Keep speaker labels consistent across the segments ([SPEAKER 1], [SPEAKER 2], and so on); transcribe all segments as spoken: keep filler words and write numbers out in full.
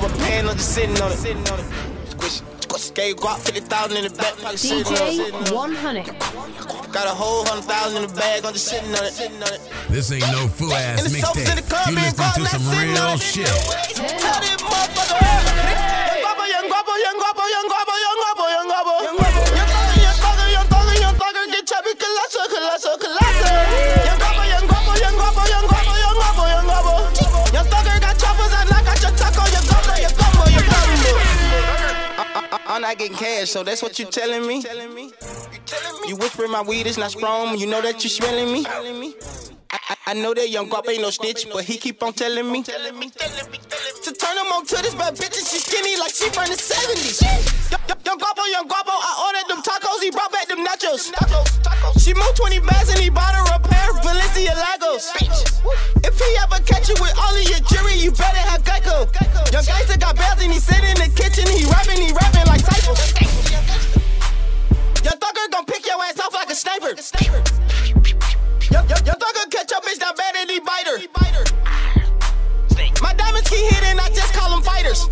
[SPEAKER 1] of a pan, I'm just sitting on it. Squish, squish, gave guap fifty thousand in the back pocket, sitting on it.
[SPEAKER 2] D J one hundred.
[SPEAKER 1] Got a whole hundred thousand in the bag, I'm just sitting on it.
[SPEAKER 3] This ain't no fool ass mixtape. You listening to some real shit.
[SPEAKER 1] Tell this motherfucker, young guapo, young guapo, young guapo, young guapo, young guapo, young guapo, young guapo. Young thugger, young thugger, young thugger, young thugger, get chubby, colossal, colossal, colossal. Young guapo, young guapo, young guapo, young guapo, young guapo, young guapo. Young thugger got choppers, I knock out your taco, your gumbo, your gumbo, your gumbo. I'm not getting cash, so that's what you telling me? You whispering my weed is not strong, you know that you smelling me? I, I, I know that young guap ain't no snitch, but he keep on telling me to turn him on to this bad bitch, and she skinny like she from the seventies. Young, young guapo, young guapo, I ordered them tacos, he brought back them nachos. She moved twenty bags and he bought her a pair of Balenciagos. If he ever catch you with all of your jewelry, you better have Geico. Young gangster got bells and he sit in the kitchen, he rapping, he rapping like Cypher. Young thugger gon' pick your ass off like a sniper. Young, young, young thugger catch your bitch down bad and he bite her. My diamonds keep hitting, I just call them fighters.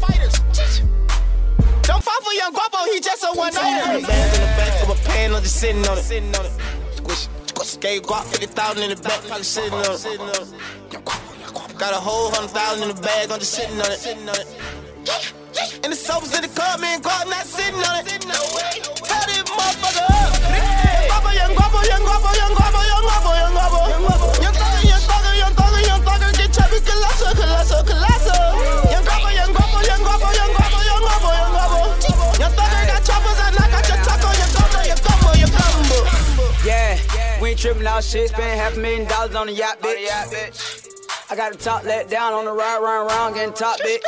[SPEAKER 1] Don't fall for young guapo, he just a one-nighter. Bands in the back of a pan, I'm just sitting on it. Squish, squish, gave guap fifty thousand in the back pocket, sitting on it. Got a whole hundred thousand in the bag, I'm just sitting on it. And the soaps in the club, man, guap not sitting on it. Tell this motherfucker up. Young guapo, young guapo, young guapo, young guapo, young guapo, young guapo. Young thugger, young thugger, young thugger, young thugger, get chubby, colossal, colossal, colossal. Young guapo, young guapo, young guapo, young guapo, young guapo, young guapo. Young thugger got choppers, I knock out your taco, your gumbo, your gumbo, your gumbo.
[SPEAKER 4] Yeah, we ain't tripping out shit, spend half a million dollars on a yacht, bitch. I got the top let down on the ride, run around, getting top, bitch.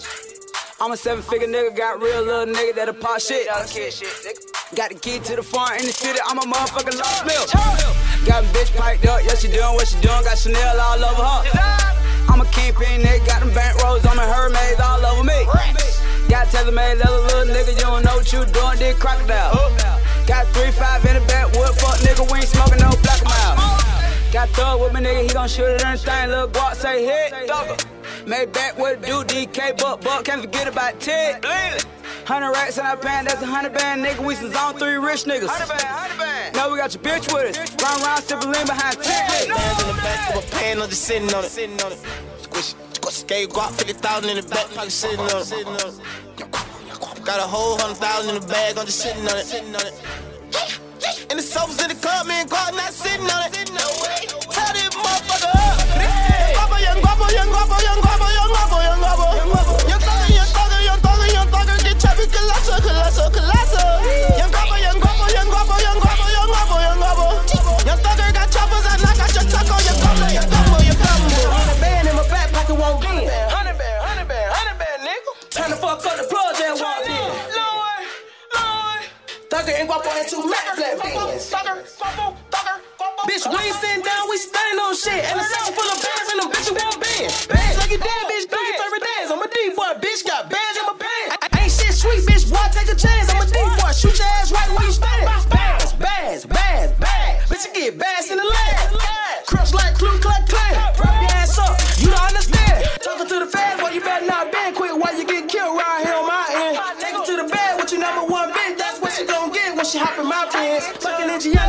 [SPEAKER 4] I'm a seven-figure nigga, got real little nigga that'll pop shit. Got the key to the farm in the city, I'm a motherfucking lost milk. Got a bitch piped up, yeah, she doing what she doing, got Chanel all over her. I'm a kingpin nigga, got them bank rolls on my Hermes all over me. Got Taylor-made leather, little nigga, you don't know what you doing, did crocodile. Got three five in the backwood, fuck nigga, we ain't smoking no black mouth. Got thug with me nigga, he gon' shoot it in the thing, little guap say hit. Made back what do, D K, buck, buck, can't forget about Ted. Hundred racks in our pants, that's a hundred band nigga, we some zone three rich niggas. Hundred band, hundred band. Now we got your bitch with us, run around sipping lean behind Ted.
[SPEAKER 1] Bands in the back of a pan, I'm just sitting on it. Squish, squish, gave guap fifty thousand in the back pocket, sitting on it. Got a whole hundred thousand in the bag, I'm just sitting on it. And the soaps in the club, man, guap not sitting on it. Tell this motherfucker up. Young guapo, young guapo, young guapo, young guapo, young guapo, young guapo. Young thugger, young thugger, young thugger, young thugger, get chubby, colossal, colossal, colossal. Young guapo, young guapo, young guapo, young guapo, young guapo, young guapo. Young thugger got choppers, I knock out your taco, your gumbo, your gumbo, your gumbo.
[SPEAKER 5] Hundred band in my back pocket won't bend.
[SPEAKER 1] Hundred band, hundred band, hundred band, nigga.
[SPEAKER 5] Time to fuck up the plug and walk in.
[SPEAKER 1] Lord, Lord.
[SPEAKER 5] Thugger and guapo and two Mac flat bands.
[SPEAKER 1] Thugger, guapo, thugger, guapo.
[SPEAKER 5] Bitch, we ain't sitting down, we standing on shit. And a section full of bands and them bitches won't bend. Bands like you dead, bitch, do your favorite dance. I'm a D-boy, bitch, got bands in my pants. I ain't shit sweet, bitch, boy, take a chance. I'm a D-boy, shoot your ass right where you stand. Bass, bass, bass, bass. Bitch, you get bass in the land. Crush like Clue, clack, clack. Prop your ass up, you don't understand. Talking to the fans, boy, you better not bend quick while you get killed right here on my end. Take her to the bed with your number one bitch, that's what she gon' get when she hop in my pants. Fucking in G I